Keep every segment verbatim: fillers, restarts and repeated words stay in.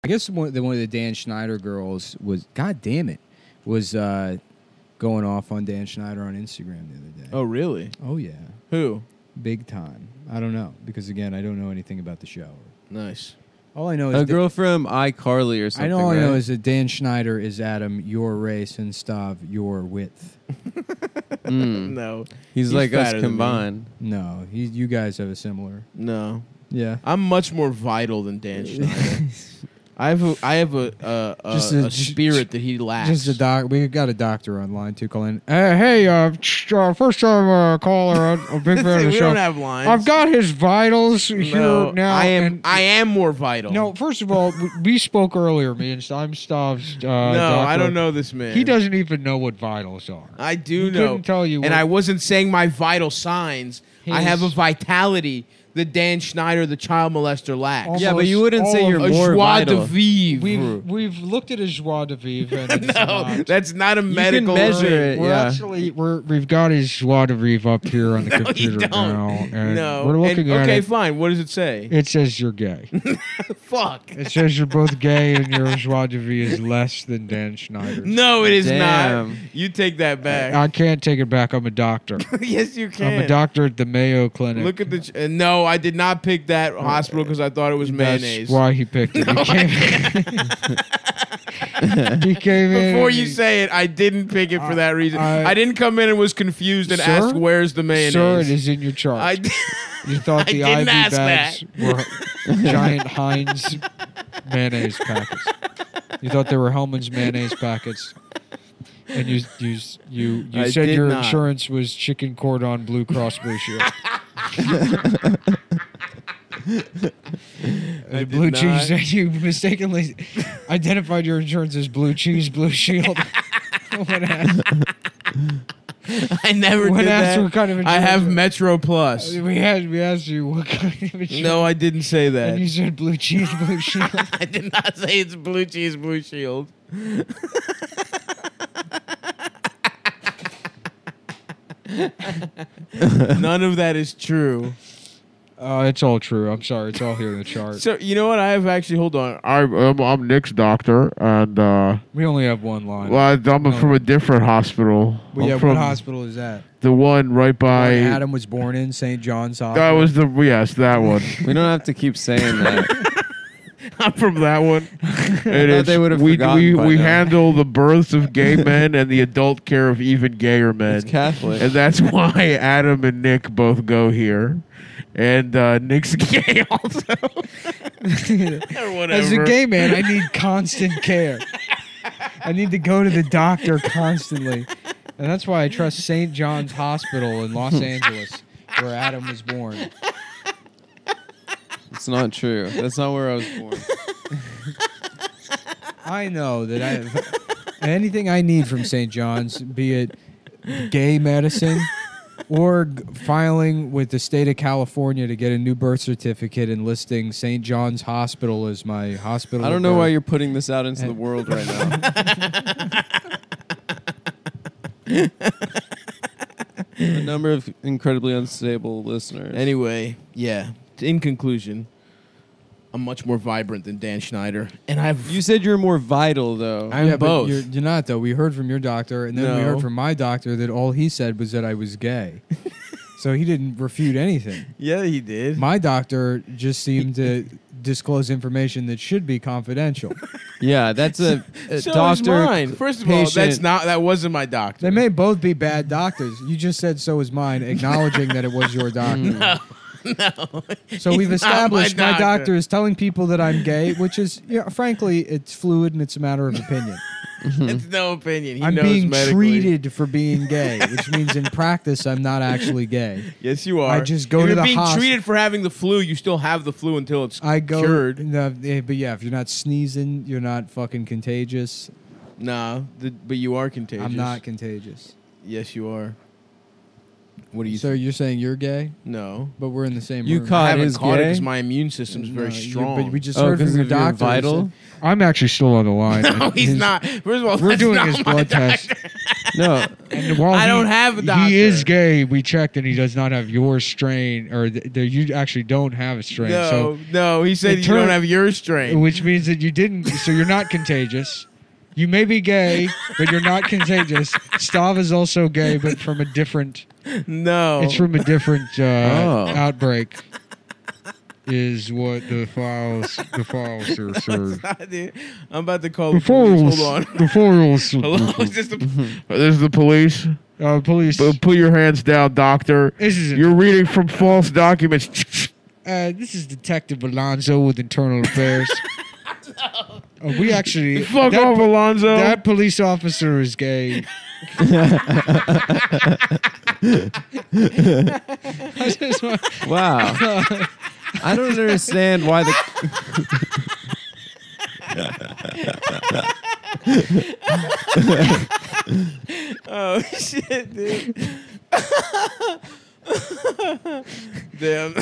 I guess one, the one of the Dan Schneider girls was, God damn it, was uh, going off on Dan Schneider on Instagram the other day. Oh, really? Oh, yeah. Who? Big time. I don't know, because, again, I don't know anything about the show. Nice. All I know is... A that, girl from iCarly or something, I know all right? I know is that Dan Schneider is Adam, your race, and Stav, your width. Mm. No. He's, He's like us fatter than me. combined. No, he, you guys have a similar... No. Yeah. I'm much more vital than Dan Schneider. I have a, I have a, a, a, Just a- a spirit that he lacks. Just a doc. We got a doctor online too calling. Uh, hey, uh, uh, first time uh, caller. I'm a big fan of the we show. don't have lines. I've got his vitals no, here now. I am and- I am more vital. No, first of all, we- we spoke earlier. Me and I'm Stav's. Uh, no, doctor. I don't know this man. He doesn't even know what vitals are. I do He know. couldn't tell you. And what- I wasn't saying my vital signs. I His- have a vitality that Dan Schneider, the child molester, lacks. Almost Yeah, but you wouldn't all say of you're a more joie vital. de vivre. We've we've looked at his joie de vivre. And it's no, not. that's not a You can medical measure thing. it. We're yeah. actually we're we've got his joie de vivre up here on the No, you computer don't. now, and No. we're looking And- at okay, it. fine. What does it say? It says you're gay. Fuck. It says you're both gay and your joie de vivre is less than Dan Schneider's. No, it is Damn. not. You take that back. I can't take it back. I'm a doctor. yes, you can. I'm a doctor at the Mayo Clinic. Look at the. Ch- uh, no, I did not pick that hospital because I thought it was mayonnaise. That's why he picked it. He came, he came in. Before and you he- say it, I didn't pick it for I- that reason. I- I, didn't come in and was confused and Sir? asked, "Where's the mayonnaise?" Sir, it is in your chart. I d- you thought I the didn't I V ask bags were giant Heinz mayonnaise packets. You thought they were Hellman's mayonnaise packets. And you you you, you I said did your not. insurance was Chicken Cordon Blue Cross Blue Shield. I The blue did cheese. not. You mistakenly identified your insurance as Blue Cheese Blue Shield. When asked, I never when did asked that. what kind of I insurance have Metro Plus. we had we asked you what kind of insurance. No, I didn't say that. And you said Blue Cheese Blue Shield. I did not say it's Blue Cheese Blue Shield. None of that is true. Uh, it's all true. I'm sorry. It's all here in the chart. So you know what? I have actually. Hold on. I'm I'm, I'm Nick's doctor, and uh, We only have one line. well, I'm No. from a different hospital. Well, I'm yeah, from what hospital is that? the one right by. When Adam was born in Saint John's That Hospital. was the yes, that one. We don't have to keep saying that. I'm from that one. And thought they would have we forgotten we, by we now. handle the births of gay men and the adult care of even gayer men. It's Catholic. And that's why Adam and Nick both go here. And uh, Nick's gay also. or whatever. As a gay man, I need constant care. I need to go to the doctor constantly. And that's why I trust Saint John's Hospital in Los Angeles, where Adam was born. It's not true. That's not where I was born. I know that I have anything I need from Saint John's, be it gay medicine or g- filing with the state of California to get a new birth certificate and listing Saint John's Hospital as my hospital. I don't of know why birth. you're putting this out into the world right now. A number of incredibly unstable listeners. Anyway, yeah. In conclusion, I'm much more vibrant than Dan Schneider. And I've. You said you're more vital, though. I'm Yeah, but both. You're, you're not, though. We heard from your doctor, and then we No. heard from my doctor that all he said was that I was gay. So he didn't refute anything. yeah, he did. My doctor just seemed to disclose information that should be confidential. Yeah, that's a, a so doctor. is mine. First of all, that's patient- not. That wasn't my doctor. They may both be bad doctors. You just said so is mine, acknowledging that it was your doctor. no, no. So we've He's not established my my doctor. doctor is telling people that I'm gay, which is, you know, frankly, it's fluid and it's a matter of opinion. It's no opinion. He I'm knows being medically. treated for being gay, which means in practice I'm not actually gay. Yes, you are. I just go if to you're the being hosp- treated for having the flu. You still have the flu until it's I go, cured. No, eh, but yeah, if you're not sneezing, you're not fucking contagious. Nah, the, but you are contagious. I'm not contagious. Yes, you are. What do you? So think? you're saying you're gay, No, but we're in the same You room. caught I haven't his caught it gay? because my immune system's No, very you- strong. But we just Oh, heard from 'cause your of your doctor. who vital? said- I'm actually still on the line. no, he's His- not. First of all, We're that's doing not his my blood test. doctor. No. And while I he- don't have a doctor. He is gay. We checked, and he does not have your strain, or the, the, you actually don't have a strain. No, So, no. He said it you turn- don't have your strain. which means that you didn't. So you're not contagious. You may be gay, but you're not contagious. Stav is also gay, but from a different. No. It's from a different uh, Oh. outbreak. Is what the files the files are served. Dude, I'm about to call The the police. files. Hold on. The files. Hello, is this the this is the police. Uh, police. P- Put your hands down, doctor. This is You're reading from false documents. uh, this is Detective Alonzo with Internal Affairs. Uh, we actually Fuck that, off, Alonzo. that police officer is gay. I just want- Wow. I don't understand why the. Oh shit, dude. Damn.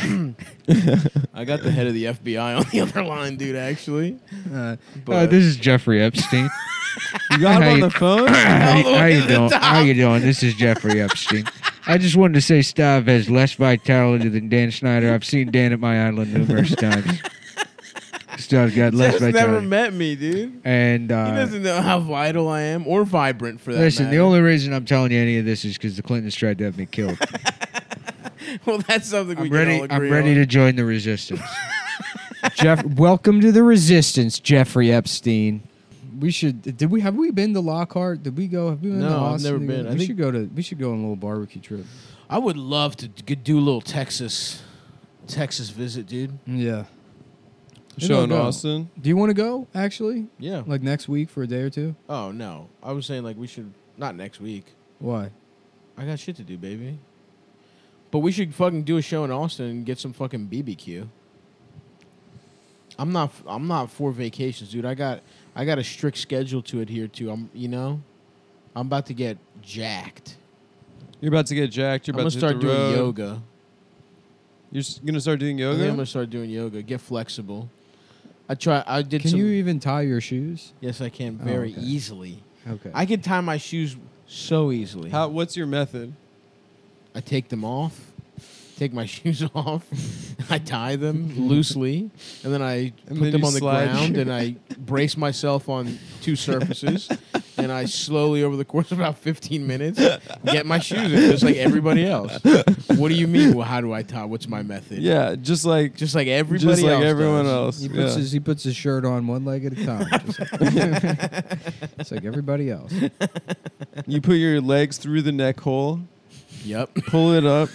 I got the head of the F B I on the other line, dude. Actually, uh, But- uh, this is Jeffrey Epstein. You got him How on you- the phone? how, All the way how you to the doing? top. How you doing? This is Jeffrey Epstein. I just wanted to say Stav has less vitality than Dan Schneider. I've seen Dan at my island numerous times. Stav's got less Jeff's vitality. never met me, dude. and He uh, doesn't know how vital I am, or vibrant for that listen, matter. the only reason I'm telling you any of this is because the Clintons tried to have me killed. Well, that's something we I'm can ready. all agree I'm ready on. to join the resistance. Jeff, welcome to the resistance, Jeffrey Epstein. We should. Did we have we been to Lockhart? Did we go? Have we been No, to I've Austin? never together? been. I We think- should go to. We should go on a little barbecue trip. I would love to g- do a little Texas, Texas visit, dude. Yeah. Show in go. Austin. Do you want to go? Actually, Yeah. like next week for a day or two. Oh no, I was saying like we should not next week. Why? I got shit to do, baby. But we should fucking do a show in Austin and get some fucking B B Q. I'm not. I'm not for vacations, dude. I got. I got a strict schedule to adhere to. I'm. You know, I'm about to get jacked. You're about to get jacked. You're I'm about gonna to hit start the doing road. yoga. You're s- gonna start doing I think I'm yoga? gonna start doing yoga. Get flexible. I try. I did Can some. you even tie your shoes? Yes, I can Oh, very okay. easily. Okay. I can tie my shoes so easily. How? What's your method? I take them off, take my shoes off, I tie them loosely, and then I And put then them you on the slide ground your- and I brace myself on two surfaces, and I slowly, over the course of about fifteen minutes, get my shoes in, just like everybody else. What do you mean? Well, how do I tie? What's my method? Yeah, just like Just like everybody just like else everyone does. else. He puts yeah. his he puts his shirt on one leg at a time. Just like, it's like everybody else. You put your legs through the neck hole, Yep, pull it up,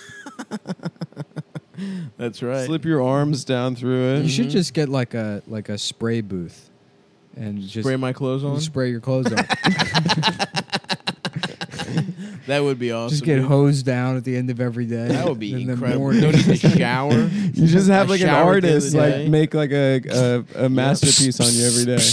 that's right. slip your arms down through You it. should just get like a like a spray booth, and just Spray my clothes on. spray your clothes on. That would be awesome. Just get dude. hosed down at the end of every day. That would be In the incredible. morning. Don't need to shower. You just have I like an showered the artist other like day. make like a a, a masterpiece on you every day.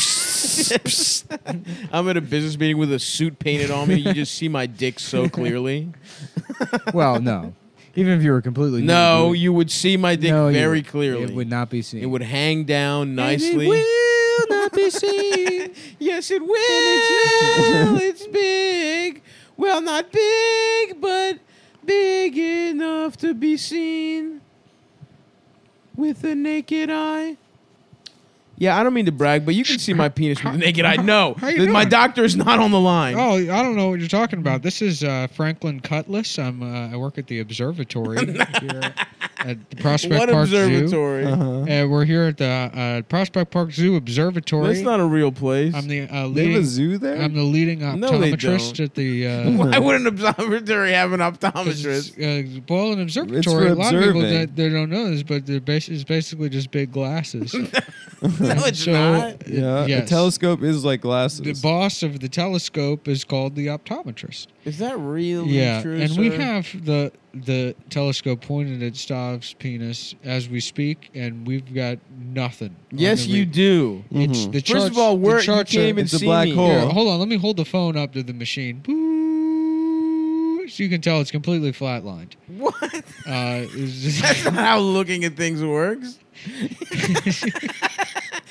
Yeah. I'm at a business meeting with a suit painted on me. You just see my dick so clearly. Well, no. Even if you were completely nude, No, would- you would see my dick no, you very would- clearly. It would not be seen. It would hang down And nicely. It will not be seen. Yes, it will. It's big. Well, not big, but big enough to be seen with the naked eye. Yeah, I don't mean to brag, but you can see my penis with the naked eye. No, how you th- my doing? doctor is not on the line. Oh, I don't know what you're talking about. This is uh, Franklin Cutlass. I'm uh, I work at the observatory here at the Prospect what Park Zoo. observatory? Uh-huh. Uh, we're here at the uh, Prospect Park Zoo Observatory. That's not a real place. I'm the uh, They have leading. a zoo there? I'm the leading No, they optometrist don't. at the. Uh, Why would an observatory have an 'cause optometrist? it's, uh, well, an for observatory. A lot of people observing. that they don't know this, but they're bas- it's basically just big glasses. No, it's So, not. Yeah, yes. a telescope is like The glasses. boss of the telescope is called the optometrist. Is that really Yeah, true, and we sir? have the the telescope pointed at Stav's penis as we speak, and we've got nothing. on Yes, the you read. do. It's Mhm. the First charts, of all, the where you charts can't are- even It's a see black me. hole. Here, hold on, let me hold the phone up to the machine. Boo, so you can tell it's completely flatlined. What? Uh, it's just- That's not how looking at things works.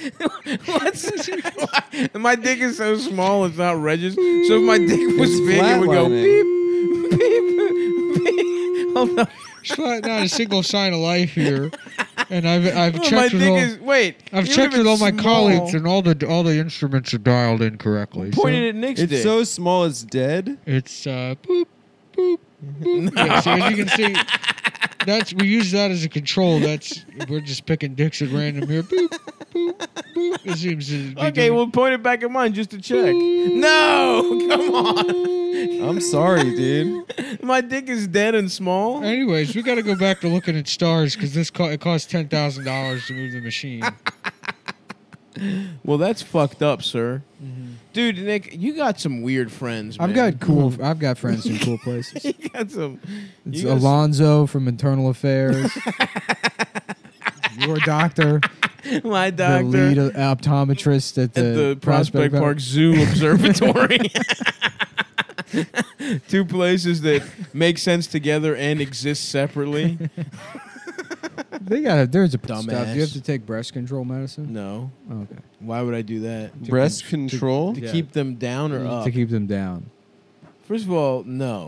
What's my dick is so small it's not registered. So if my dick was It's big, it would go flatlining. beep, beep, beep. Hold on. It's not, not a single sign of life here. And I've I've Oh, checked my with dick all, is wait. I've even checked if with all it's my small, colleagues, and all the all the instruments are dialed in correctly. So pointed at Nick's It's dick. so small it's dead. it's uh, boop boop boop. Yeah, so as you can see, that's we use that as a control. That's we're just picking dicks at random here. Boop boop boop. It seems to be Okay, doing- we'll point it back at mine just to check. No, come on. I'm sorry, dude. My dick is dead and small. Anyways, we got to go back to looking at stars because this co- it costs ten thousand dollars to move the machine. Well, that's fucked up, sir. Mm-hmm. Dude, Nick, you got some weird friends. I've man. got cool. I've got friends in cool places. you got some. It's you got Alonzo from Internal Affairs. Your doctor, some- my the doctor lead optometrist at the, at the Prospect Park Zoo Observatory. Two places that make sense together and exist separately. They got. There's a Dumbass. stuff. Do you have to take breast control medicine? No. Oh, okay. Why would I do that? Breast control. To Yeah. keep them down or up? To keep them down. First of all, no.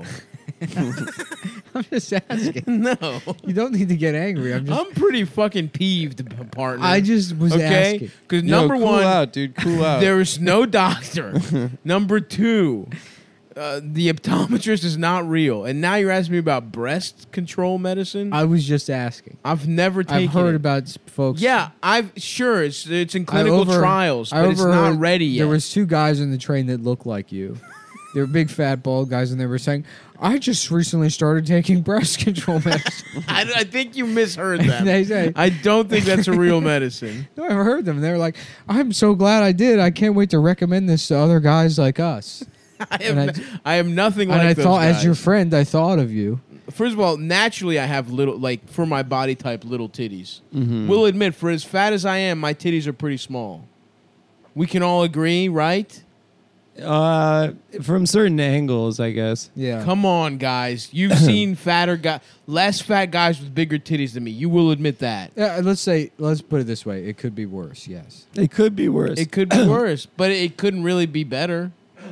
I'm just asking. No. You don't need to get angry. I'm just. I'm pretty fucking peeved, p- partner. I just was okay? asking. Because Yo, number cool one, out, dude. Cool out. there is no doctor. Number two, uh, the optometrist is not real. And now you're asking me about breast control medicine? I was just asking. I've never taken I've heard it. about s- folks. Yeah, I've sure it's it's in I clinical over- trials, I but it's not overheard ready yet. There was two guys in the train that looked like you. They were big, fat, bald guys, and they were saying, "I just recently started taking breast control medicine." I, I think you misheard And them. they say, I don't think that's a real medicine. "No, I've heard them." And they were like, "I'm so glad I did. I can't wait to recommend this to other guys like us." I am, And n- I am nothing and like I those thought, guys. as your friend, I thought of you. First of all, naturally, I have little, like for my body type, little titties. Mhm. We'll admit, for as fat as I am, my titties are pretty small. We can all agree, right? Uh, from certain angles, I guess. Yeah. Come on, guys. You've seen fatter guys, less fat guys with bigger titties than me. You will admit that. Yeah, let's say, let's put it this way: it could be worse. Yes, It could be worse. It could be worse, but it couldn't really be better.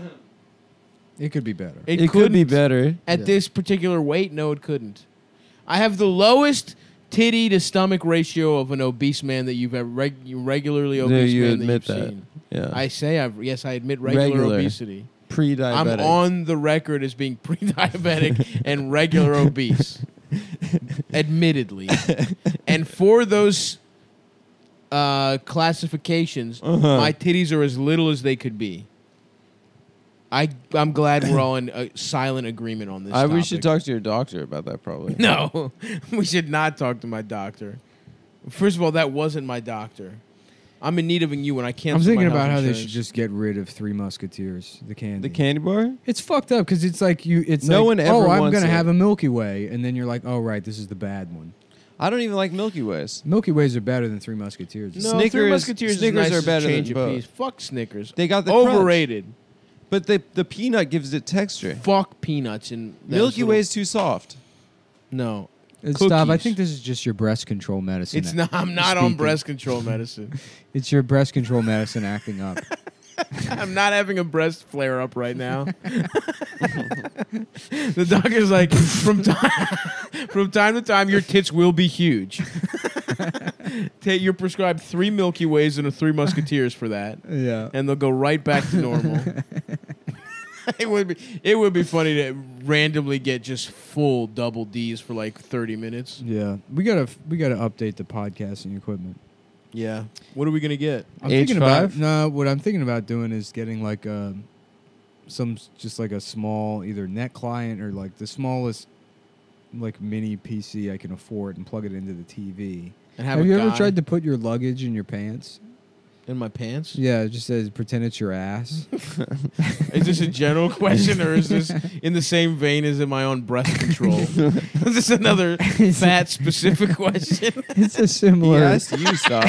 it could be better. It, It could be couldn't. better. At Yeah. this particular weight, no, it couldn't. I have the lowest titty to stomach ratio of an obese man that you've ever reg- regularly No, obese you man admit that you've that. seen. Yeah. I say I've yes, I admit regular, Regular. obesity. Pre-diabetic. I'm on the record as being pre-diabetic and regular obese, admittedly. And for those uh, classifications, Uh-huh. my titties are as little as they could be. I I'm glad we're all in a silent agreement on this. I, we topic. should talk to your doctor about that, probably. No, we should not talk to my doctor. First of all, that wasn't my doctor. I'm in need of a new one. I can't. I'm thinking about how they should just get rid of Three Musketeers, the candy. The candy bar? It's fucked up because it's like you. It's No like, one ever oh, I'm wants gonna it. have a Milky Way, and then you're like, oh right, this is the bad one. I don't even like Milky Ways. Milky Ways are better than Three Musketeers. No, Snickers- Three Musketeers Snickers is nice are better change than of both. pace. Fuck Snickers. They got the crunch. overrated. But the the peanut gives it texture. Fuck peanuts and those Milky little- Way's too soft. No, It's Stop. I cookies. think this is just your breast control medicine. it's not. I'm not on Speaking. breast control medicine. It's your breast control medicine acting up. I'm not having a breast flare up right now. The doctor's like, from time from time to time, your tits will be huge. Ta- You're prescribed three Milky Ways and a Three Musketeers for that, Yeah. and they'll go right back to normal. It would be it would be funny to randomly get just full double D's for like thirty minutes. Yeah. We gotta we gotta update the podcasting equipment. Yeah. What are we gonna get? I'm H thinking about five? no. What I'm thinking about doing is getting like a some just like a small either net client or like the smallest like mini P C I can afford and plug it into the T V. And Have, have, a you ever guy tried to put your luggage in your pants? in my pants? Yeah, it just says pretend it's your ass. Is this a general question, or is this in the same vein as am I on breast control? Is this another fat specific question? It's a He similar. asked you, stop.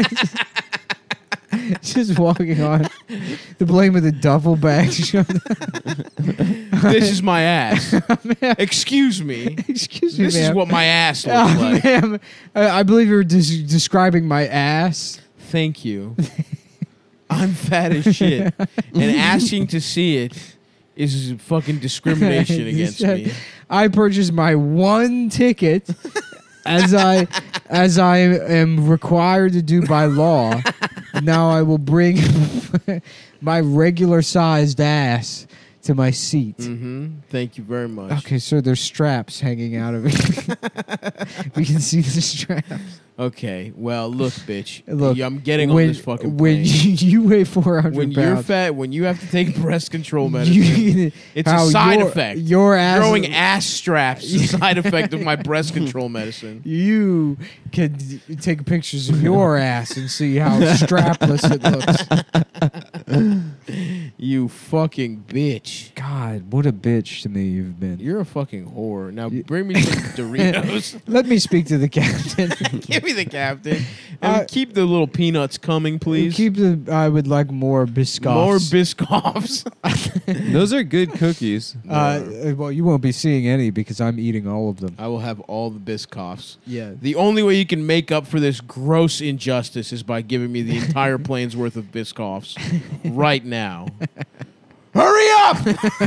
Just walking on the blame with a duffel bag. shoved- This is my ass. Excuse me. Excuse me, This ma'am. is what my ass looks Oh, like. ma'am, I I believe you're des- describing my ass. thank you. I'm fat as shit. And asking to see it is fucking discrimination You against said, me. I purchased my one ticket as I as I am required to do by law. Now I will bring my regular sized ass to my seat. Mm-hmm. Thank you very much. Okay, so there's straps hanging out of it. We can see the straps. Okay, well, look, bitch. Look, I'm getting when, on this fucking when plane. you, you weigh four hundred When pounds, you're fat, when you have to take breast control medicine, you, it's how a side your, effect. Your ass, Growing ass straps is a side effect of my breast control medicine. you can d- take pictures of your ass and see how strapless it looks. You fucking bitch. God, what a bitch to me you've been. You're a fucking whore. Now bring me some Doritos. Let me speak to the captain. Give me the captain. And Uh, keep the little peanuts coming, please. Keep the. I would like more biscoffs. More Biscoffs. Those are good cookies. Uh, well, you won't be seeing any because I'm eating all of them. I will have all the Biscoffs. Yeah. The only way you can make up for this gross injustice is by giving me the entire plane's worth of Biscoffs right now. Hurry up!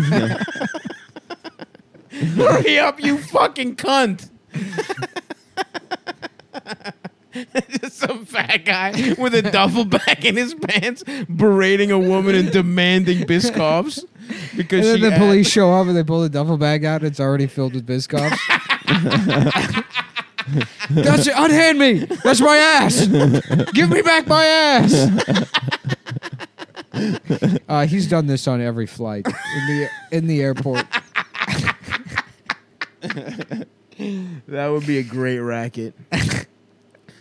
Hurry up, you fucking cunt! Just some fat guy with a duffel bag in his pants berating a woman and demanding Biscoffs because And then she the asked- police show up and they pull the duffel bag out. It's already filled with biscoffs. That's it. Unhand me. That's my ass. Give me back my ass. Uh, he's done this on every flight in the in the airport. That would be a great racket.